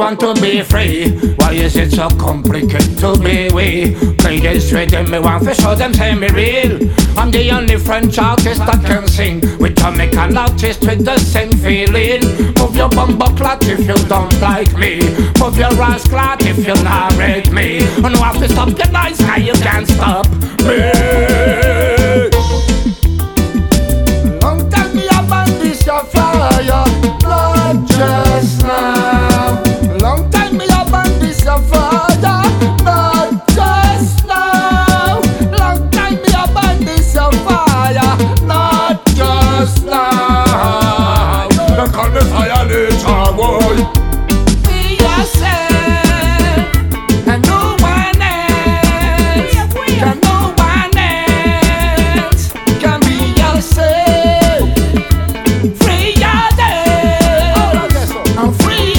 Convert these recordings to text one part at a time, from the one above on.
want to be free. Why is it so complicated to be we? Play this rhythm, me want to show them say me real. I'm the only French artist that can sing, with Jamaican artist with the same feeling. Move your bumbo clot if you don't like me. Move your ass clot if you not rate me. And you have to stop your noise, now you can't stop me. Long time me up on this your fire, not just now. Long time me up on this your fire, not just now. Long time me up on this your fire, not just now. Don't call me fire later, boy. Be yourself, and no one else. Can no one else can be yourself. Free yourself, and free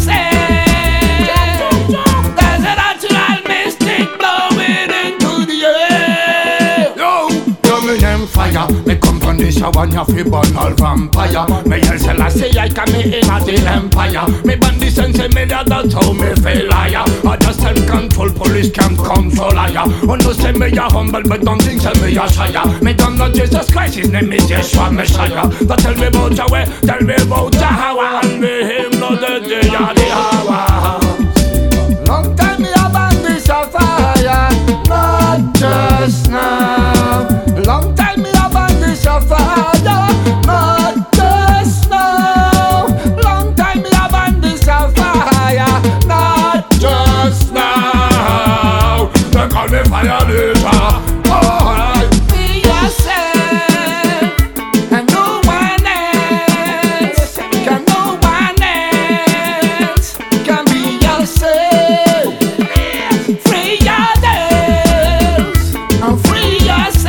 yourself. There's a natural mystic blowing into the air. Yo, coming in fire. Me come from the shower, you fi burn all vampire. Me yell Selassie, I come in the empire. Me bandit sense me that's how me feel liar. I just self-control, police can't control I. Oh no, say me a humble, but don't think say me a shy. Me don't know Jesus Christ, his name is Yeshua Messiah. But tell me about your way, tell me about your how, and me him know the day and the hour. Long time me a bandit a fire, not just now. Long time me a bandit a fire, not just now. Long time me a bandit a fire, not just now. They call me fire later. Alright. Be yourself, and no one else. Can no one else can be yourself. Free yourself, and free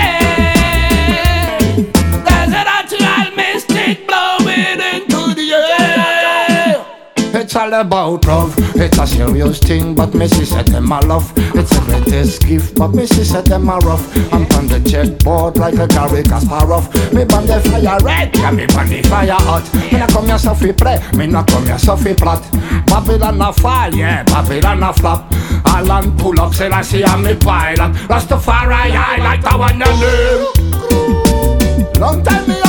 yourself. There's a natural mystic blowing into the air. It's all about love. It's a serious thing, but Missy said them a love. It's the greatest gift, but Missy said them a rough. I'm on the checkboard like a Gary Kasparov. Me burn the fire red, yeah, me burn the fire hot. Me not come here so fi play, me not come here so fi plot. Babylon a fall, yeah, Babylon a flop. Alan pull up, say I see I'm me pilot. Rastafari, I like the one you name. Long time me